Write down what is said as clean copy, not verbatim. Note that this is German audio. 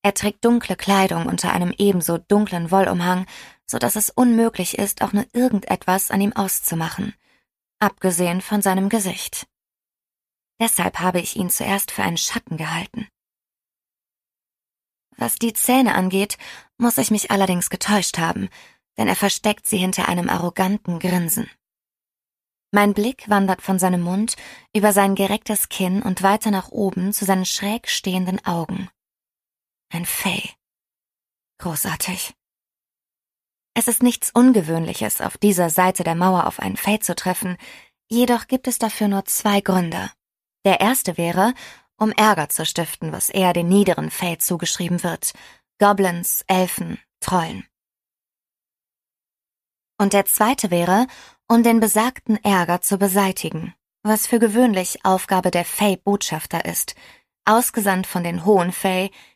Er trägt dunkle Kleidung unter einem ebenso dunklen Wollumhang, so dass es unmöglich ist, auch nur irgendetwas an ihm auszumachen, abgesehen von seinem Gesicht. Deshalb habe ich ihn zuerst für einen Schatten gehalten. Was die Zähne angeht, muss ich mich allerdings getäuscht haben, denn er versteckt sie hinter einem arroganten Grinsen. Mein Blick wandert von seinem Mund über sein gerecktes Kinn und weiter nach oben zu seinen schräg stehenden Augen. Ein Fey. Großartig. Es ist nichts Ungewöhnliches, auf dieser Seite der Mauer auf einen Fey zu treffen, jedoch gibt es dafür nur 2 Gründe. Der erste wäre, um Ärger zu stiften, was eher den niederen Fey zugeschrieben wird: Goblins, Elfen, Trollen. Und der zweite wäre, um den besagten Ärger zu beseitigen, was für gewöhnlich Aufgabe der Fey-Botschafter ist, ausgesandt von den hohen Fey,